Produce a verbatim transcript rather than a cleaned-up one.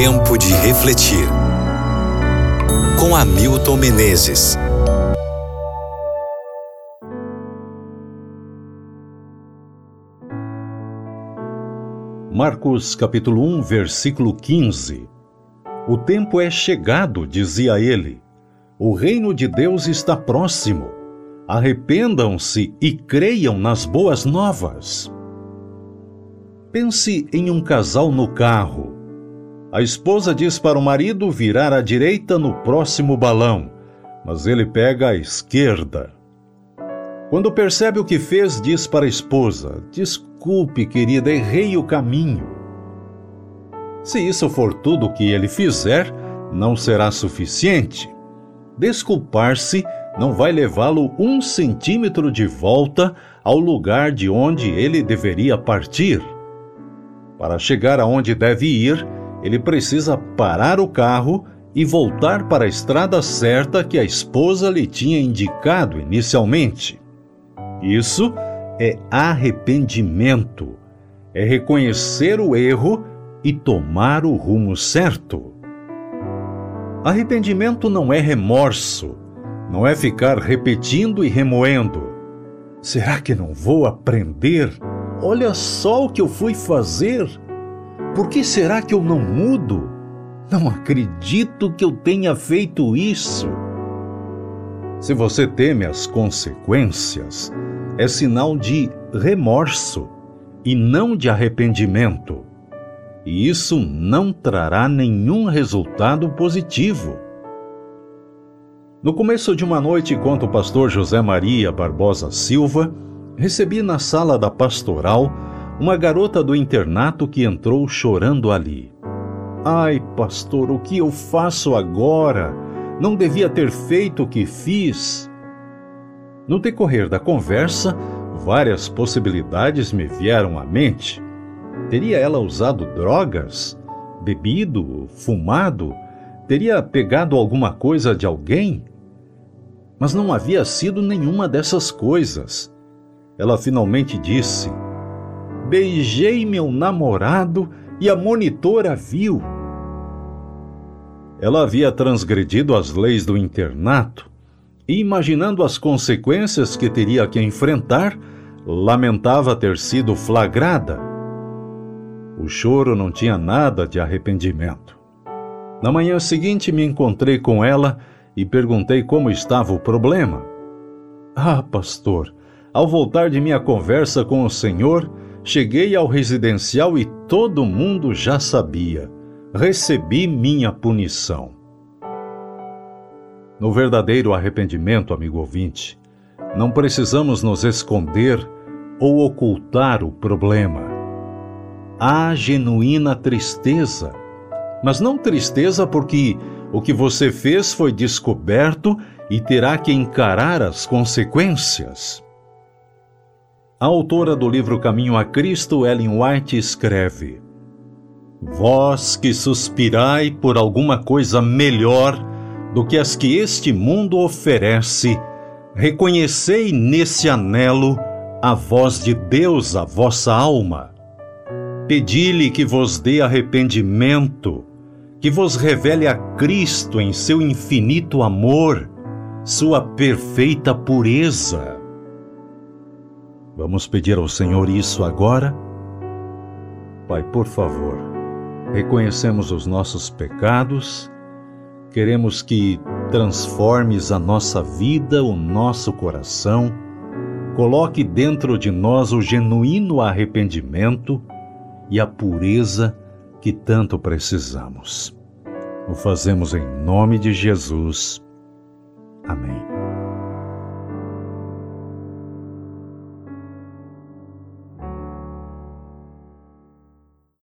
Tempo de refletir. Com Hamilton Menezes. Marcos capítulo um, versículo quinze. O tempo é chegado, dizia ele. O reino de Deus está próximo. Arrependam-se e creiam nas boas novas. Pense em um casal no carro. A esposa diz para o marido virar à direita no próximo balão, mas ele pega à esquerda. Quando percebe o que fez, diz para a esposa: desculpe, querida, errei o caminho. Se isso for tudo o que ele fizer, não será suficiente. Desculpar-se não vai levá-lo um centímetro de volta ao lugar de onde ele deveria partir. Para chegar aonde deve ir, ele precisa parar o carro e voltar para a estrada certa que a esposa lhe tinha indicado inicialmente. Isso é arrependimento. É reconhecer o erro e tomar o rumo certo. Arrependimento não é remorso. Não é ficar repetindo e remoendo. Será que não vou aprender? Olha só o que eu fui fazer. Por que será que eu não mudo? Não acredito que eu tenha feito isso. Se você teme as consequências, é sinal de remorso e não de arrependimento. E isso não trará nenhum resultado positivo. No começo de uma noite, conta o pastor José Maria Barbosa Silva, recebi na sala da pastoral uma garota do internato que entrou chorando ali. Ai, pastor, o que eu faço agora? Não devia ter feito o que fiz. No decorrer da conversa, várias possibilidades me vieram à mente. Teria ela usado drogas? Bebido? Fumado? Teria pegado alguma coisa de alguém? Mas não havia sido nenhuma dessas coisas. Ela finalmente disse: beijei meu namorado e a monitora viu. Ela havia transgredido as leis do internato e, imaginando as consequências que teria que enfrentar, lamentava ter sido flagrada. O choro não tinha nada de arrependimento. Na manhã seguinte me encontrei com ela e perguntei como estava o problema. Ah, pastor, ao voltar de minha conversa com o senhor, cheguei ao residencial e todo mundo já sabia. Recebi minha punição. No verdadeiro arrependimento, amigo ouvinte, não precisamos nos esconder ou ocultar o problema. Há genuína tristeza, mas não tristeza porque o que você fez foi descoberto e terá que encarar as consequências. A autora do livro Caminho a Cristo, Ellen White, escreve: vós que suspirai por alguma coisa melhor do que as que este mundo oferece, reconhecei nesse anelo a voz de Deus à vossa alma. Pedi-lhe que vos dê arrependimento, que vos revele a Cristo em seu infinito amor, sua perfeita pureza. Vamos pedir ao Senhor isso agora? Pai, por favor, reconhecemos os nossos pecados, queremos que transformes a nossa vida, o nosso coração, coloque dentro de nós o genuíno arrependimento e a pureza que tanto precisamos. O fazemos em nome de Jesus. Amém.